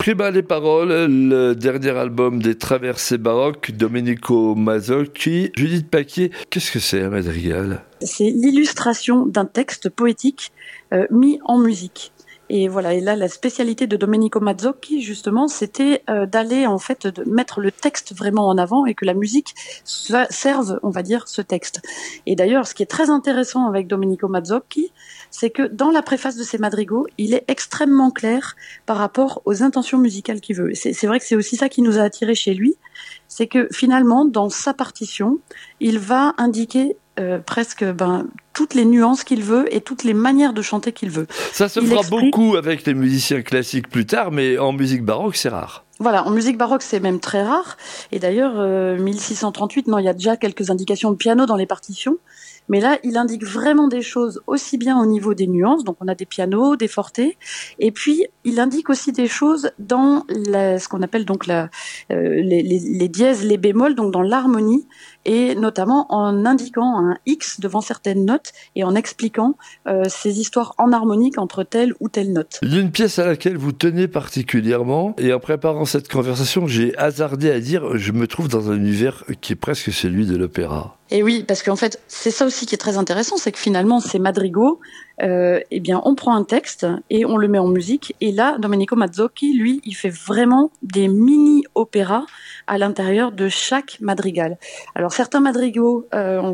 Prima les paroles, le dernier album des Traversées baroques, Domenico Mazzocchi. Judith Paquier, qu'est-ce que c'est un madrigal ? C'est l'illustration d'un texte poétique mis en musique. Et voilà, et là, la spécialité de Domenico Mazzocchi, justement, c'était d'aller, en fait, de mettre le texte vraiment en avant et que la musique serve, on va dire, ce texte. Et d'ailleurs, ce qui est très intéressant avec Domenico Mazzocchi, c'est que dans la préface de ses madrigaux, il est extrêmement clair par rapport aux intentions musicales qu'il veut. C'est vrai que c'est aussi ça qui nous a attirés chez lui, c'est que finalement, dans sa partition, il va indiquer presque toutes les nuances qu'il veut et toutes les manières de chanter qu'il veut. Ça se fera beaucoup avec les musiciens classiques plus tard, mais en musique baroque, c'est rare. Voilà, en musique baroque, c'est même très rare. Et d'ailleurs, 1638, il y a déjà quelques indications de piano dans les partitions. Mais là, il indique vraiment des choses aussi bien au niveau des nuances, donc on a des pianos, des fortés, et puis il indique aussi des choses dans ce qu'on appelle donc les dièses, les bémols, donc dans l'harmonie, et notamment en indiquant un X devant certaines notes et en expliquant ces histoires en harmonique entre telle ou telle note. Il y a une pièce à laquelle vous tenez particulièrement, et en préparant cette conversation, j'ai hasardé à dire, je me trouve dans un univers qui est presque celui de l'opéra. Et oui, parce qu'en fait, c'est ça aussi qui est très intéressant, c'est que finalement, ces madrigaux, on prend un texte et on le met en musique. Et là, Domenico Mazzocchi, lui, il fait vraiment des mini-opéras à l'intérieur de chaque madrigal. Alors, certains madrigaux,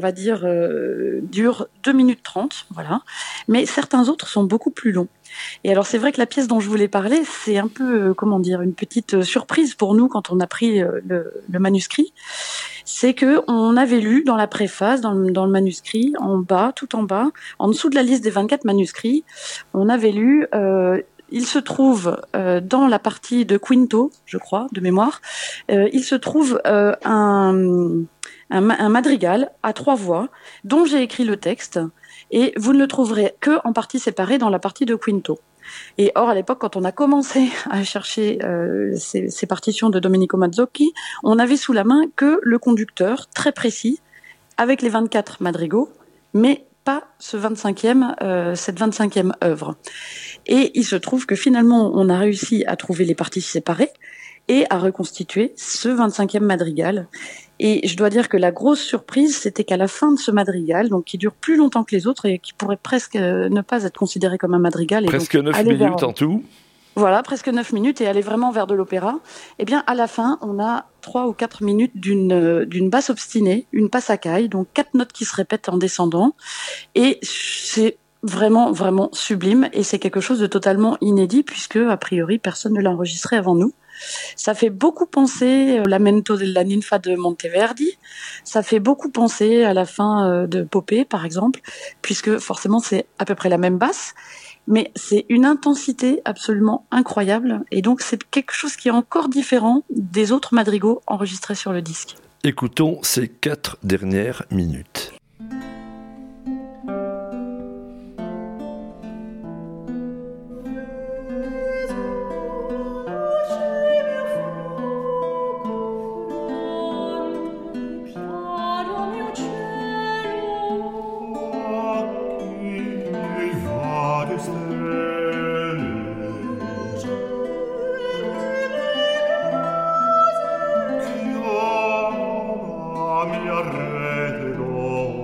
durent 2 minutes 30, voilà. Mais certains autres sont beaucoup plus longs. Et alors, c'est vrai que la pièce dont je voulais parler, c'est un peu, une petite surprise pour nous quand on a pris le manuscrit. C'est que on avait lu dans la préface, dans le manuscrit, tout en bas, en dessous de la liste des 24 manuscrits, on avait lu, il se trouve dans la partie de Quinto, je crois, de mémoire, il se trouve un madrigal à 3 voix, dont j'ai écrit le texte, et vous ne le trouverez que en partie séparée dans la partie de Quinto. Et or, à l'époque, quand on a commencé à chercher ces partitions de Domenico Mazzocchi, on avait sous la main que le conducteur très précis, avec les 24 madrigaux, mais pas cette 25e œuvre. Et il se trouve que finalement, on a réussi à trouver les parties séparées et à reconstituer ce 25e madrigal. Et je dois dire que la grosse surprise, c'était qu'à la fin de ce madrigal, donc qui dure plus longtemps que les autres et qui pourrait presque ne pas être considéré comme un madrigal. Presque 9 minutes en tout. Voilà, presque 9 minutes et aller vraiment vers de l'opéra. Eh bien, à la fin, on a 3 ou 4 minutes d'une basse obstinée, une passacaille, donc 4 notes qui se répètent en descendant. Et c'est vraiment, vraiment sublime. Et c'est quelque chose de totalement inédit puisque, a priori, personne ne l'a enregistré avant nous. Ça fait beaucoup penser au Lamento della Ninfa de Monteverdi. Ça fait beaucoup penser à la fin de Popée, par exemple, puisque forcément c'est à peu près la même basse. Mais c'est une intensité absolument incroyable. Et donc c'est quelque chose qui est encore différent des autres madrigaux enregistrés sur le disque. Écoutons ces 4 dernières minutes. Mia rete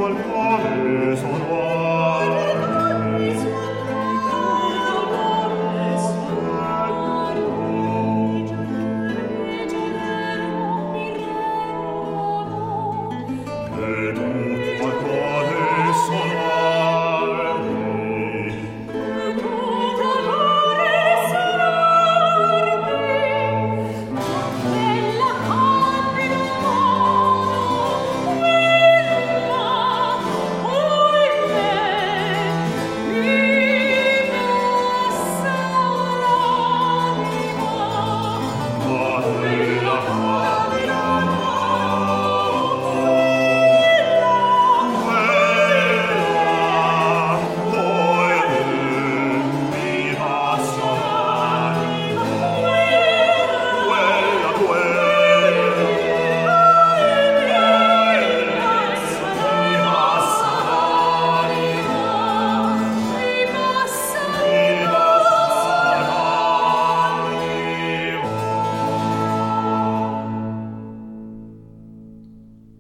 Alleluia.